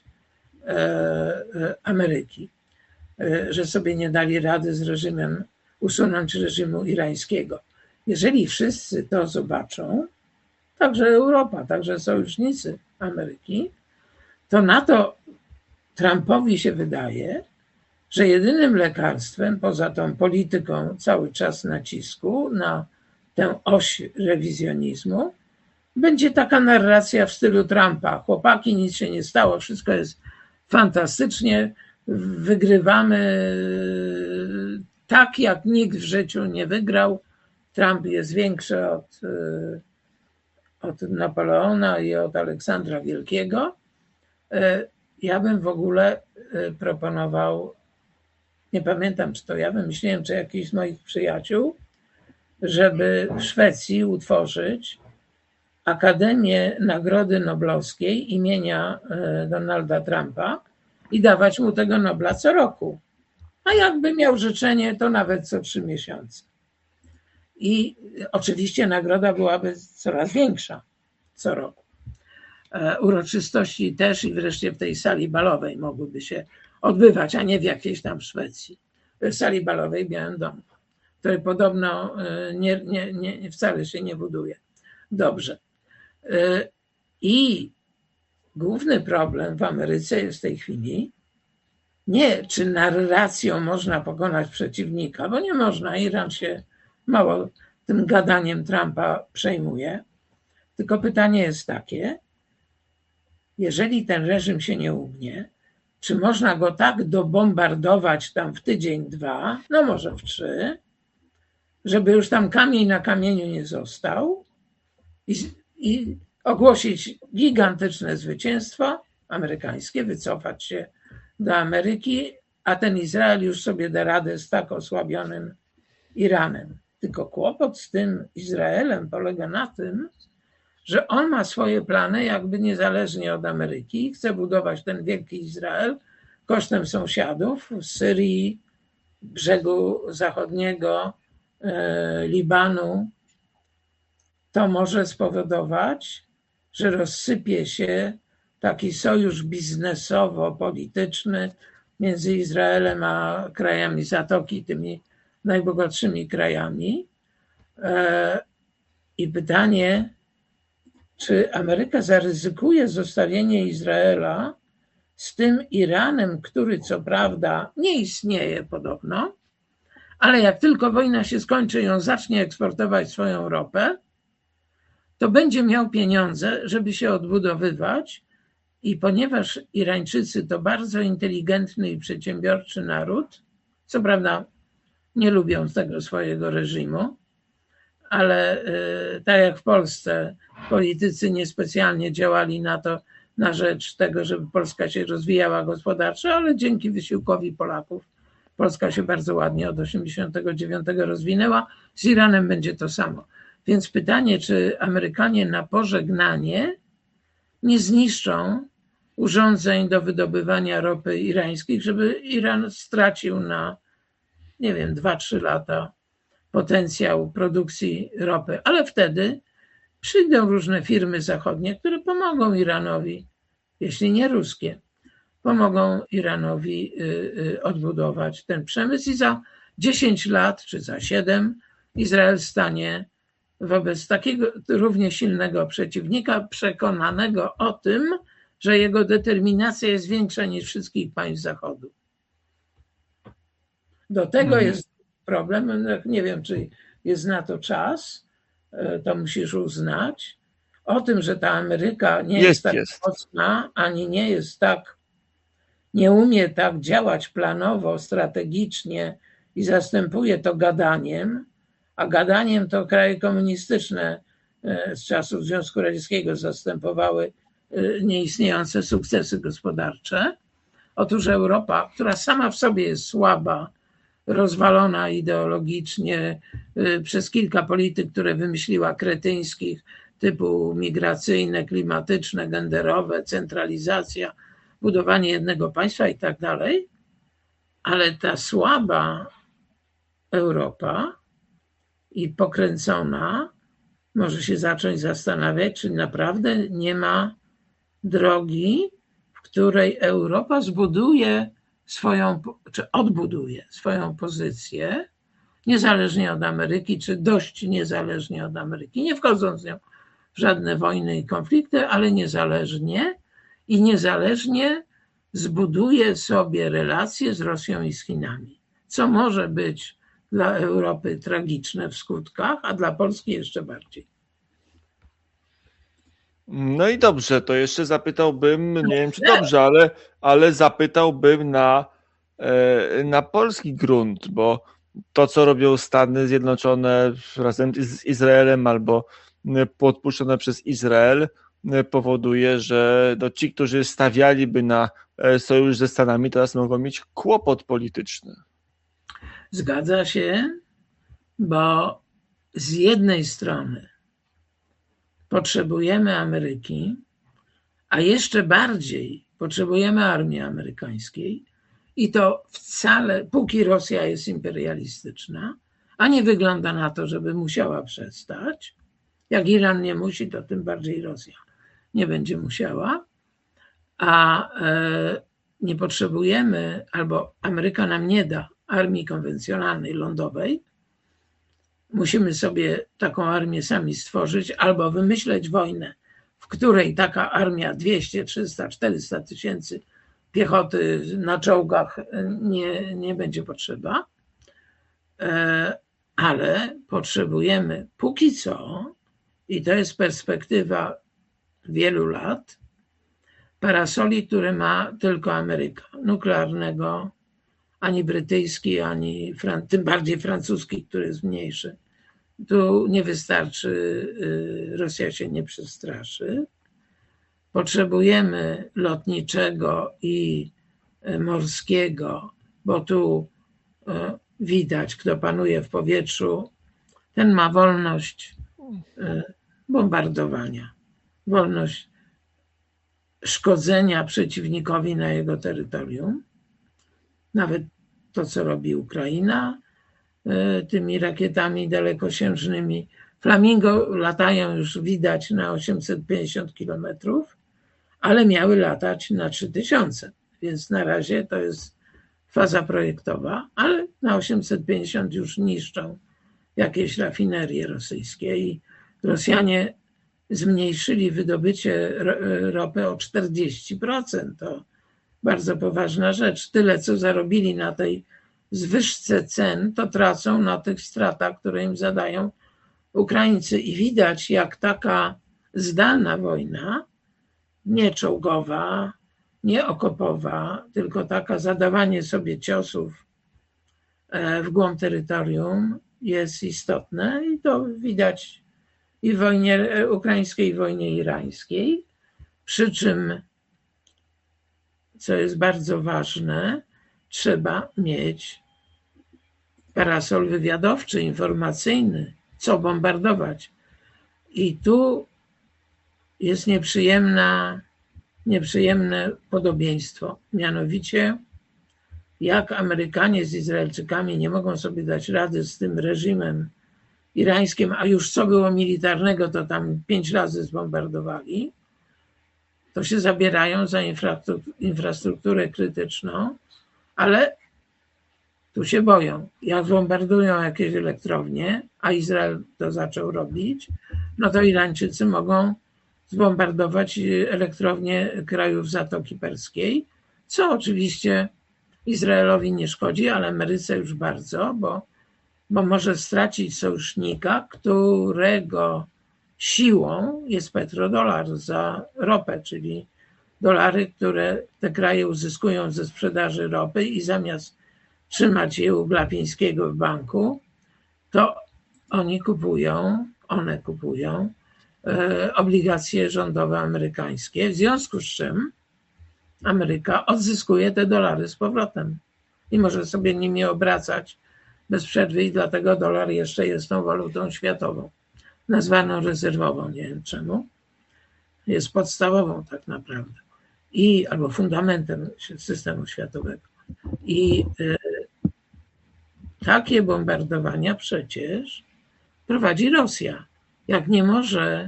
Ameryki, że sobie nie dali rady z reżimem, usunąć reżimu irańskiego. Jeżeli wszyscy to zobaczą, także Europa, także sojusznicy Ameryki, to na to Trumpowi się wydaje, że jedynym lekarstwem, poza tą polityką cały czas nacisku na tę oś rewizjonizmu, będzie taka narracja w stylu Trumpa. Chłopaki, nic się nie stało, wszystko jest fantastycznie, wygrywamy tak, jak nikt w życiu nie wygrał. Trump jest większy od, od Napoleona i od Aleksandra Wielkiego. Ja bym w ogóle proponował, nie pamiętam, czy to ja wymyśliłem, czy jakiś z moich przyjaciół, żeby w Szwecji utworzyć Akademię Nagrody Noblowskiej imienia Donalda Trumpa i dawać mu tego Nobla co roku. A jakby miał życzenie, to nawet co trzy miesiące. I oczywiście nagroda byłaby coraz większa co roku. Uroczystości też i wreszcie w tej sali balowej mogłyby się odbywać, a nie w jakiejś tam Szwecji. W sali balowej w Białym Domu, której podobno nie, nie, nie, wcale się nie buduje. Dobrze. I główny problem w Ameryce jest w tej chwili nie, czy narracją można pokonać przeciwnika, bo nie można. Iran się mało tym gadaniem Trumpa przejmuje. Tylko pytanie jest takie, jeżeli ten reżim się nie ugnie, czy można go tak dobombardować tam w tydzień, dwa, no może w trzy, żeby już tam kamień na kamieniu nie został i, i ogłosić gigantyczne zwycięstwo amerykańskie, wycofać się do Ameryki, a ten Izrael już sobie da radę z tak osłabionym Iranem. Tylko kłopot z tym Izraelem polega na tym, że on ma swoje plany jakby niezależnie od Ameryki. Chce budować ten wielki Izrael kosztem sąsiadów z Syrii, brzegu zachodniego, Libanu. To może spowodować, że rozsypie się taki sojusz biznesowo-polityczny między Izraelem a krajami Zatoki, tymi najbogatszymi krajami. I pytanie, czy Ameryka zaryzykuje zostawienie Izraela z tym Iranem, który co prawda nie istnieje podobno, ale jak tylko wojna się skończy i on zacznie eksportować swoją ropę, to będzie miał pieniądze, żeby się odbudowywać. I ponieważ Irańczycy to bardzo inteligentny i przedsiębiorczy naród, co prawda nie lubią tego swojego reżimu, ale tak jak w Polsce politycy niespecjalnie działali na to, na rzecz tego, żeby Polska się rozwijała gospodarczo, ale dzięki wysiłkowi Polaków Polska się bardzo ładnie od osiemdziesiątego dziewiątego rozwinęła. Z Iranem będzie to samo. Więc pytanie, czy Amerykanie na pożegnanie nie zniszczą urządzeń do wydobywania ropy irańskich, żeby Iran stracił na, nie wiem, dwa trzy lata potencjał produkcji ropy. Ale wtedy przyjdą różne firmy zachodnie, które pomogą Iranowi, jeśli nie ruskie, pomogą Iranowi odbudować ten przemysł i za dziesięć lat czy za siedem Izrael stanie wobec takiego równie silnego przeciwnika, przekonanego o tym, że jego determinacja jest większa niż wszystkich państw Zachodu. Do tego hmm. jest problem, nie wiem, czy jest na to czas, to musisz uznać, o tym, że ta Ameryka nie jest, jest tak jest. mocna, ani nie jest tak, nie umie tak działać planowo, strategicznie i zastępuje to gadaniem, a gadaniem to kraje komunistyczne z czasów Związku Radzieckiego zastępowały nieistniejące sukcesy gospodarcze, Otóż Europa, która sama w sobie jest słaba, rozwalona ideologicznie przez kilka polityk, które wymyśliła kretyńskich, typu migracyjne, klimatyczne, genderowe, centralizacja, budowanie jednego państwa i tak dalej, ale ta słaba Europa i pokręcona może się zacząć zastanawiać, czy naprawdę nie ma drogi, w której Europa zbuduje swoją, czy odbuduje swoją pozycję, niezależnie od Ameryki, czy dość niezależnie od Ameryki, nie wchodząc z nią w żadne wojny i konflikty, ale niezależnie i niezależnie zbuduje sobie relacje z Rosją i z Chinami, co może być dla Europy tragiczne w skutkach, a dla Polski jeszcze bardziej. No i dobrze, to jeszcze zapytałbym, nie wiem czy dobrze, ale, ale zapytałbym na, na polski grunt, bo to, co robią Stany Zjednoczone razem z Izraelem albo podpuszczone przez Izrael, powoduje, że no, ci, którzy stawialiby na sojusz ze Stanami, teraz mogą mieć kłopot polityczny. Zgadza się, bo z jednej strony potrzebujemy Ameryki, a jeszcze bardziej potrzebujemy armii amerykańskiej i to wcale, póki Rosja jest imperialistyczna, a nie wygląda na to, żeby musiała przestać. Jak Iran nie musi, to tym bardziej Rosja nie będzie musiała, a nie potrzebujemy, albo Ameryka nam nie da armii konwencjonalnej, lądowej. Musimy sobie taką armię sami stworzyć albo wymyśleć wojnę, w której taka armia dwieście, trzysta, czterysta tysięcy piechoty na czołgach nie, nie będzie potrzeba. Ale potrzebujemy póki co, i to jest perspektywa wielu lat, parasoli, które ma tylko Ameryka. Nuklearnego, ani brytyjski, ani fran- tym bardziej francuski, który jest mniejszy. Tu nie wystarczy, Rosja się nie przestraszy. Potrzebujemy lotniczego i morskiego, bo tu widać, kto panuje w powietrzu, ten ma wolność bombardowania, wolność szkodzenia przeciwnikowi na jego terytorium. Nawet to, co robi Ukraina tymi rakietami dalekosiężnymi. Flamingo latają już widać na osiemset pięćdziesiąt kilometrów, ale miały latać na trzy tysiące, więc na razie to jest faza projektowa, ale na osiemset pięćdziesiąt już niszczą jakieś rafinerie rosyjskie i Rosjanie zmniejszyli wydobycie ropy o czterdzieści procent. To bardzo poważna rzecz. Tyle, co zarobili na tej zwyżce cen, to tracą na tych stratach, które im zadają Ukraińcy. I widać, jak taka zdalna wojna, nie czołgowa, nie okopowa, tylko taka zadawanie sobie ciosów w głąb terytorium jest istotne i to widać i w wojnie ukraińskiej, i w wojnie irańskiej. Przy czym, co jest bardzo ważne, trzeba mieć parasol wywiadowczy, informacyjny, co bombardować. I tu jest nieprzyjemna, nieprzyjemne podobieństwo. Mianowicie, jak Amerykanie z Izraelczykami nie mogą sobie dać rady z tym reżimem irańskim, a już co było militarnego, to tam pięć razy zbombardowali, to się zabierają za infrastrukturę krytyczną, ale tu się boją. Jak bombardują jakieś elektrownie, a Izrael to zaczął robić, no to Irańczycy mogą zbombardować elektrownie krajów Zatoki Perskiej, co oczywiście Izraelowi nie szkodzi, ale Ameryce już bardzo, bo, bo może stracić sojusznika, którego siłą jest petrodolar za ropę, czyli dolary, które te kraje uzyskują ze sprzedaży ropy i zamiast trzymać je u Glapińskiego w banku, to oni kupują, one kupują e, obligacje rządowe amerykańskie, w związku z czym Ameryka odzyskuje te dolary z powrotem i może sobie nimi obracać bez przerwy i dlatego dolar jeszcze jest tą walutą światową, nazwaną rezerwową, nie wiem czemu. Jest podstawową tak naprawdę i albo fundamentem systemu światowego. I y, takie bombardowania przecież prowadzi Rosja. Jak nie może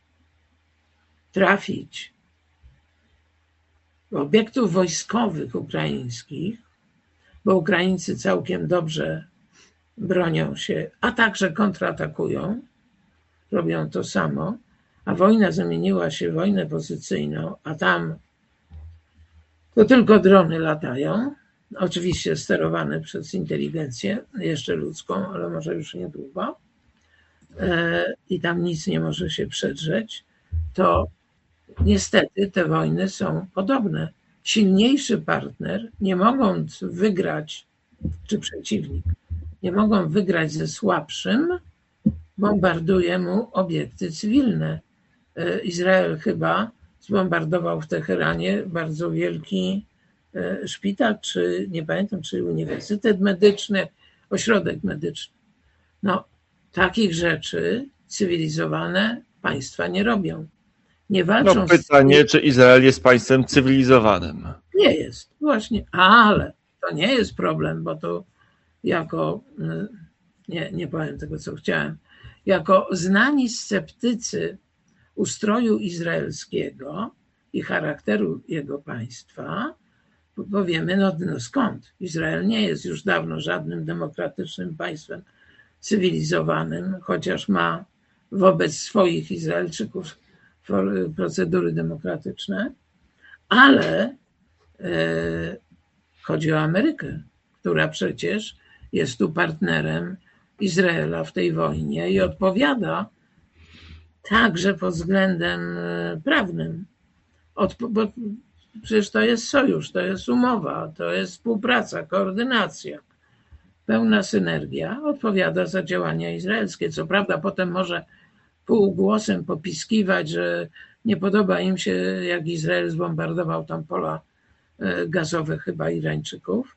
trafić do obiektów wojskowych ukraińskich, bo Ukraińcy całkiem dobrze bronią się, a także kontratakują, robią to samo, a wojna zamieniła się w wojnę pozycyjną, a tam to tylko drony latają, oczywiście sterowane przez inteligencję, jeszcze ludzką, ale może już niedługo, i tam nic nie może się przedrzeć, to niestety te wojny są podobne. Silniejszy partner, nie mogąc wygrać, czy przeciwnik, nie mogą wygrać ze słabszym, bombarduje mu obiekty cywilne. Izrael chyba zbombardował w Teheranie bardzo wielki szpital, czy nie pamiętam, czy uniwersytet medyczny, ośrodek medyczny. No, takich rzeczy cywilizowane państwa nie robią. Nie walczą. No pytanie, z... czy Izrael jest państwem cywilizowanym? Nie jest, właśnie, ale to nie jest problem, bo to jako, nie, nie powiem tego, co chciałem, jako znani sceptycy ustroju izraelskiego i charakteru jego państwa, powiemy, no, no skąd? Izrael nie jest już dawno żadnym demokratycznym państwem cywilizowanym, chociaż ma wobec swoich Izraelczyków procedury demokratyczne, ale e, chodzi o Amerykę, która przecież jest tu partnerem Izraela w tej wojnie i odpowiada także pod względem prawnym. Od, bo przecież to jest sojusz, to jest umowa, to jest współpraca, koordynacja, pełna synergia, odpowiada za działania izraelskie. Co prawda potem może półgłosem popiskiwać, że nie podoba im się, jak Izrael zbombardował tam pola gazowe chyba Irańczyków,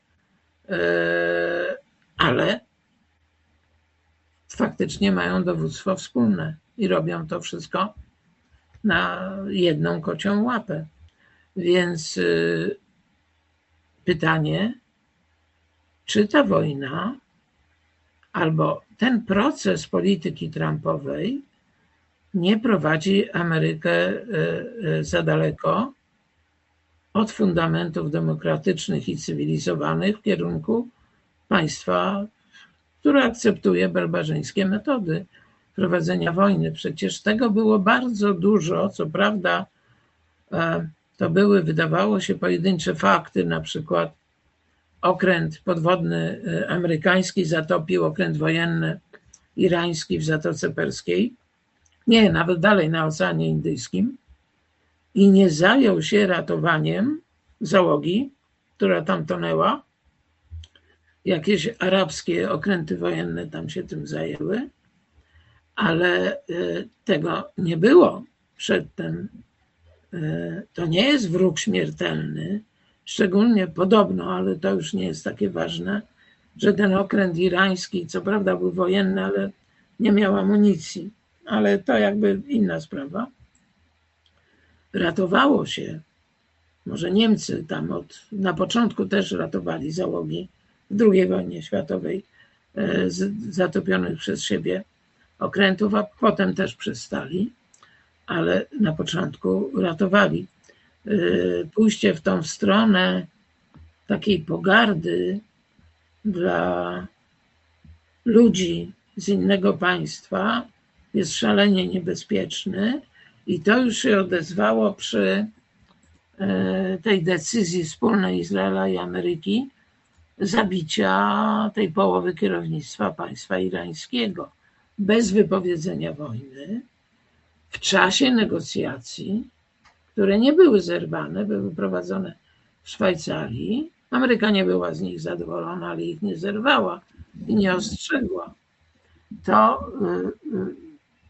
ale faktycznie mają dowództwo wspólne i robią to wszystko na jedną kocią łapę. Więc pytanie, czy ta wojna albo ten proces polityki trumpowej nie prowadzi Amerykę za daleko od fundamentów demokratycznych i cywilizowanych w kierunku państwa, które akceptuje barbarzyńskie metody prowadzenia wojny. Przecież tego było bardzo dużo, co prawda to były, wydawało się, pojedyncze fakty, na przykład okręt podwodny amerykański zatopił okręt wojenny irański w Zatoce Perskiej, nie, nawet dalej na Oceanie Indyjskim, i nie zajął się ratowaniem załogi, która tam tonęła. Jakieś arabskie okręty wojenne tam się tym zajęły, ale tego nie było przedtem. To nie jest wróg śmiertelny, szczególnie podobno, ale to już nie jest takie ważne, że ten okręt irański, co prawda był wojenny, ale nie miał amunicji, ale to jakby inna sprawa. Ratowało się, może Niemcy tam od, na początku też ratowali załogi w drugiej wojnie światowej z zatopionych przez siebie okrętów, a potem też przestali, ale na początku ratowali. Pójście w tą stronę takiej pogardy dla ludzi z innego państwa jest szalenie niebezpieczny i to już się odezwało przy tej decyzji wspólnej Izraela i Ameryki zabicia tej połowy kierownictwa państwa irańskiego bez wypowiedzenia wojny w czasie negocjacji, które nie były zerwane, były prowadzone w Szwajcarii. Ameryka nie była z nich zadowolona, ale ich nie zerwała i nie ostrzegła. To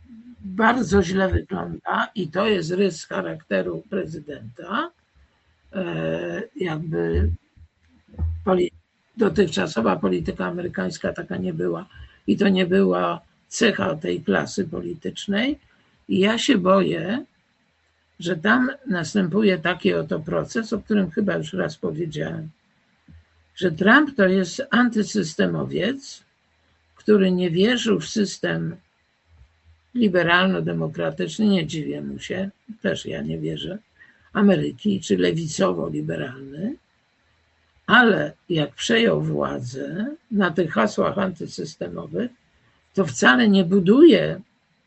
bardzo źle wygląda i to jest rys charakteru prezydenta, jakby poli- dotychczasowa polityka amerykańska taka nie była. I to nie była cecha tej klasy politycznej. I ja się boję, że tam następuje taki oto proces, o którym chyba już raz powiedziałem, że Trump to jest antysystemowiec, który nie wierzył w system liberalno-demokratyczny, nie dziwię mu się, też ja nie wierzę, Ameryki, czy lewicowo-liberalny, ale jak przejął władzę na tych hasłach antysystemowych, to wcale nie buduje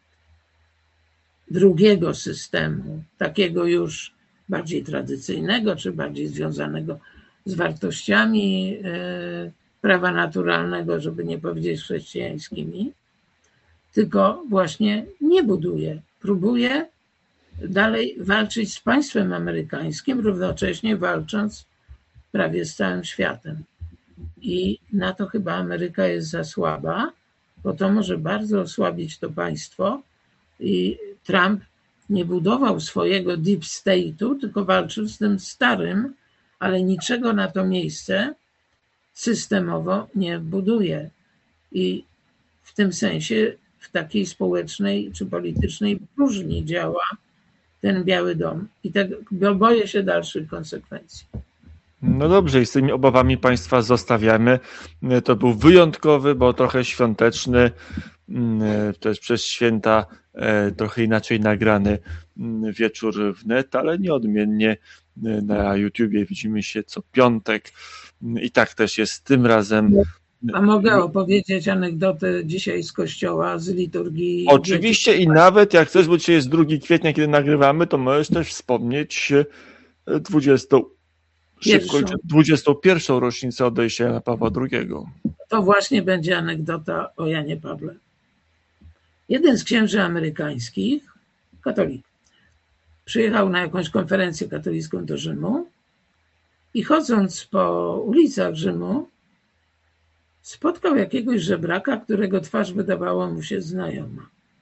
drugiego systemu, takiego już bardziej tradycyjnego, czy bardziej związanego z wartościami prawa naturalnego, żeby nie powiedzieć chrześcijańskimi, tylko właśnie nie buduje. Próbuje dalej walczyć z państwem amerykańskim, równocześnie walcząc prawie z całym światem. I na to chyba Ameryka jest za słaba, bo to może bardzo osłabić to państwo. I Trump nie budował swojego deep state'u, tylko walczył z tym starym, ale niczego na to miejsce systemowo nie buduje. I w tym sensie w takiej społecznej czy politycznej próżni działa ten Biały Dom. I tak boję się dalszych konsekwencji. No dobrze, i z tymi obawami państwa zostawiamy. To był wyjątkowy, bo trochę świąteczny, też przez święta trochę inaczej nagrany wieczór wnet, ale nieodmiennie na YouTubie widzimy się co piątek i tak też jest tym razem. A mogę opowiedzieć anegdotę dzisiaj z kościoła, z liturgii? Oczywiście i nawet jak chcesz, bo dzisiaj jest drugiego kwietnia, kiedy nagrywamy, to możesz też wspomnieć dwudziestą Szybko, dwudziestą pierwszą rocznicę odejścia Jana Pawła drugiego. To właśnie będzie anegdota o Janie Pawle. Jeden z księży amerykańskich, katolik, przyjechał na jakąś konferencję katolicką do Rzymu i chodząc po ulicach Rzymu spotkał jakiegoś żebraka, którego twarz wydawała mu się znajoma.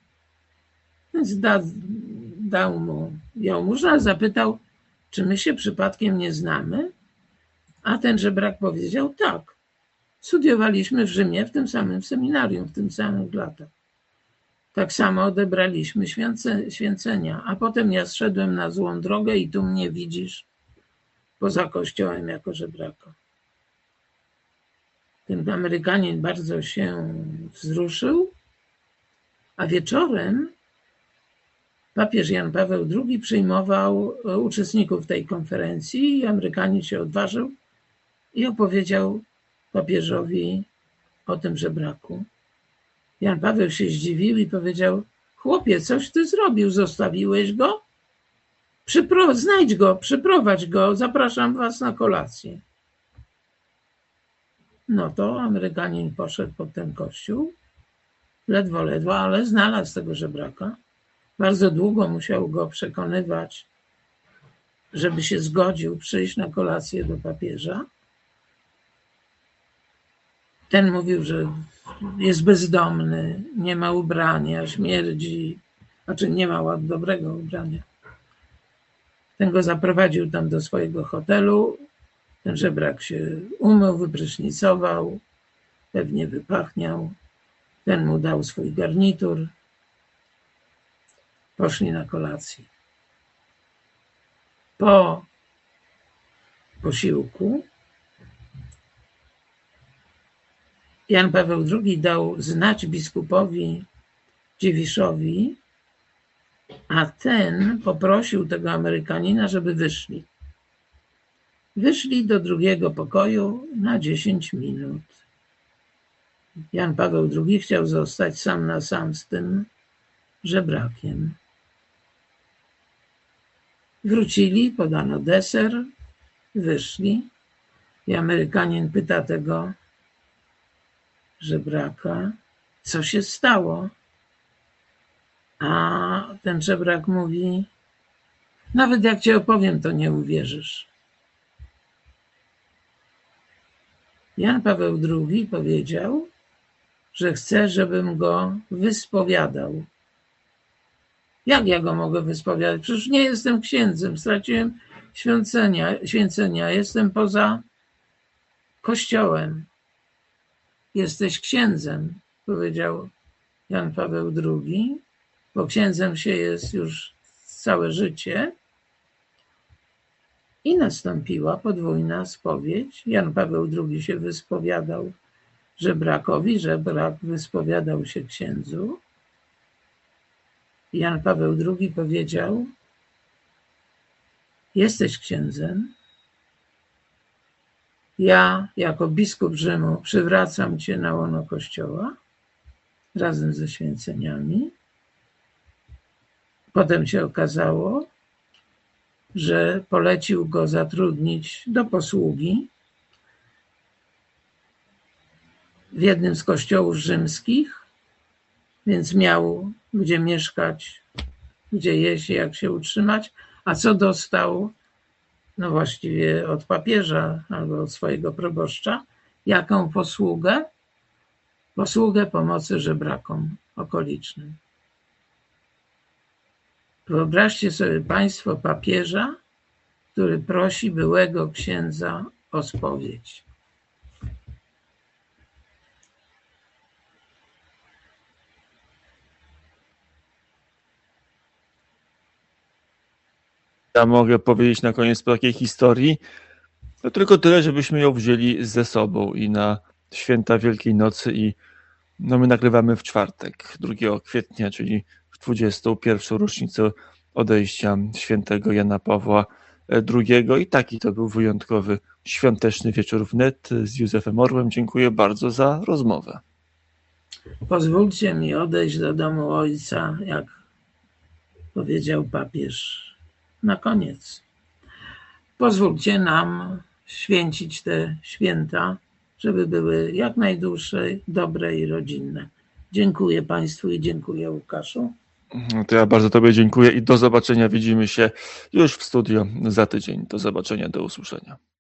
Więc da, dał mu jałmużnę, zapytał, czy my się przypadkiem nie znamy? A ten żebrak powiedział, tak, studiowaliśmy w Rzymie w tym samym seminarium, w tym samych latach. Tak samo odebraliśmy święce, święcenia, a potem ja zszedłem na złą drogę i tu mnie widzisz poza kościołem jako żebraka. Ten Amerykanin bardzo się wzruszył, a wieczorem papież Jan Paweł drugi przyjmował uczestników tej konferencji i Amerykanin się odważył i opowiedział papieżowi o tym żebraku. Jan Paweł się zdziwił i powiedział, chłopie, coś ty zrobił, zostawiłeś go? Przypro- znajdź go, przyprowadź go, zapraszam was na kolację. No to Amerykanin poszedł pod ten kościół, ledwo, ledwo, ale znalazł tego żebraka. Bardzo długo musiał go przekonywać, żeby się zgodził przyjść na kolację do papieża. Ten mówił, że jest bezdomny, nie ma ubrania, śmierdzi, znaczy nie ma dobrego ubrania. Ten go zaprowadził tam do swojego hotelu. Ten żebrak się umył, wyprysznicował, pewnie wypachniał. Ten mu dał swój garnitur. Poszli na kolację. Po posiłku Jan Paweł drugi dał znać biskupowi Dziwiszowi, a ten poprosił tego Amerykanina, żeby wyszli. Wyszli do drugiego pokoju na dziesięć minut. Jan Paweł drugi chciał zostać sam na sam z tym żebrakiem. Wrócili, podano deser, wyszli i Amerykanin pyta tego żebraka, co się stało? A ten żebrak mówi, nawet jak ci opowiem, to nie uwierzysz. Jan Paweł drugi powiedział, że chce, żebym go wyspowiadał. Jak ja go mogę wyspowiadać? Przecież nie jestem księdzem, straciłem święcenia, święcenia. Jestem poza Kościołem. Jesteś księdzem, powiedział Jan Paweł drugi, bo księdzem się jest już całe życie. I nastąpiła podwójna spowiedź. Jan Paweł drugi się wyspowiadał żebrakowi, żebrak wyspowiadał się księdzu. Jan Paweł drugi powiedział: jesteś księdzem, ja jako biskup Rzymu przywracam cię na łono Kościoła razem ze święceniami. Potem się okazało, że polecił go zatrudnić do posługi w jednym z kościołów rzymskich, więc miał gdzie mieszkać, gdzie jeść, jak się utrzymać. A co dostał? No właściwie od papieża albo od swojego proboszcza. Jaką posługę? Posługę pomocy żebrakom okolicznym. Wyobraźcie sobie Państwo papieża, który prosi byłego księdza o spowiedź. Ja mogę powiedzieć na koniec po takiej historii, to tylko tyle, żebyśmy ją wzięli ze sobą i na święta Wielkiej Nocy i no my nagrywamy w czwartek, drugiego kwietnia, czyli w dwudziestą pierwszą rocznicę odejścia świętego Jana Pawła drugiego i taki to był wyjątkowy świąteczny wieczór wnet z Józefem Orłem. Dziękuję bardzo za rozmowę. Pozwólcie mi odejść do domu Ojca, jak powiedział papież na koniec. Pozwólcie nam święcić te święta, żeby były jak najdłuższe, dobre i rodzinne. Dziękuję Państwu i dziękuję Łukaszu. To ja bardzo Tobie dziękuję i do zobaczenia. Widzimy się już w studio za tydzień. Do zobaczenia, do usłyszenia.